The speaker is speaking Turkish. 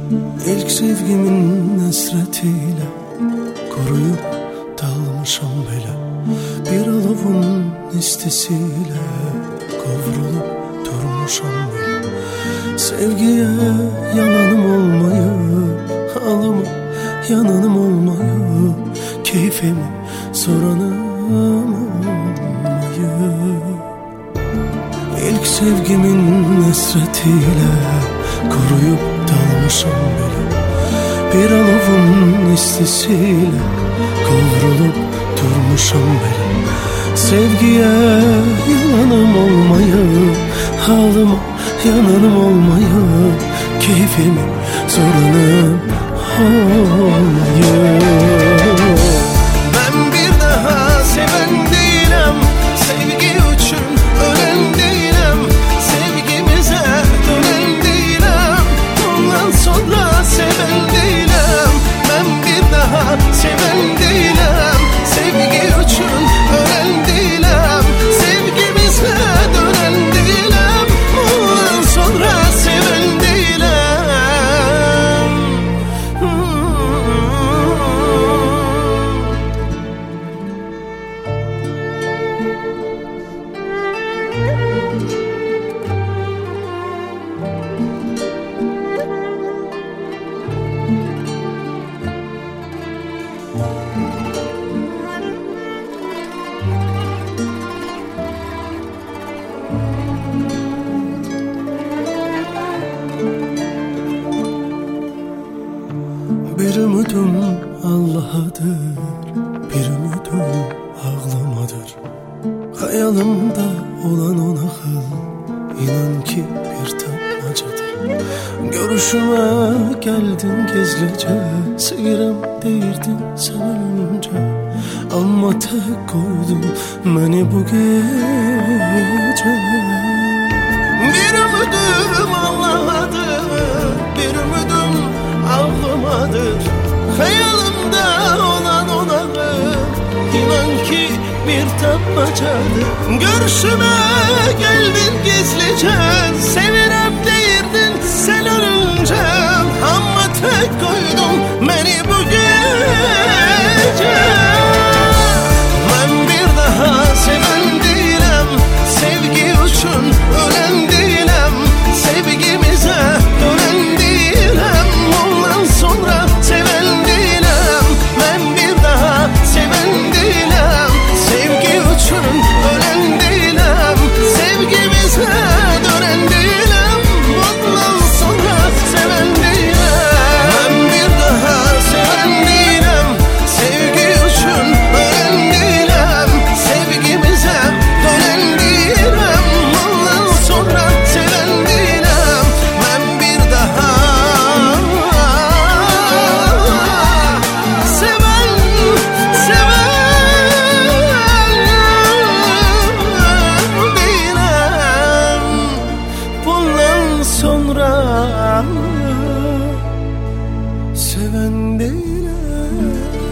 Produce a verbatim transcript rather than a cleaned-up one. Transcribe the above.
İlk sevgimin hasretiyle koruyup dalmışam bele. Bir alovun istisiyle kavrulup durmuşam bele. Sevgiye yananım olmayıp, halıma yananım olmayıp, keyfimi soranım olmayıp. İlk sevgimin hasretiyle koruyup dalmışam bile. Bir alovun istisiyle kavrulup durmuşam bile. Sevgiye yananım olmayıp, halıma yananım olmayıp, keyfimi soranım olmayıp. Ben bir daha seven değilim, sevgi için ölen değilim, sevgimize dönen değilim, ondan sonra seven değilim. Ben bir daha seven değilim, sevgi için ölen değilim, sevgimize dönen değilim, ondan sonra seven değilim. Bir ümidim Allah'adır, bir ümidim ağlamadır. Hayalimde olan o nağıl, inan ki bir tapmacadır. Görüşüme geldin gizlice, sevirem deyirdin sen ölünce. Ama tek koydun beni bu gece. Bir ümidim Allah'adır, bir ümidim ağlamadır. Hayalimde olan o nağıl, inan ki bir tapmacadır. Görüşüme geldin gizlice, sevirem deyirdin sen ölünce. Ama tek koydum beni bu gece. Ben bir daha seven değilim, sevgi için ölen değilim, sevgimize dönen değilim, ondan sonra seven değilim. Ben bir daha seven değilim, sevgi için ölen değilim, sevgimize dönen değilim, ondan sonra seven değilim. Ben bir daha seven değilim, sevgi için ölen değilim, sevgimize dönen değilim, ondan sonra seven değilim. Ben bir daha seven, seven değilim, bundan sonra seven değilim.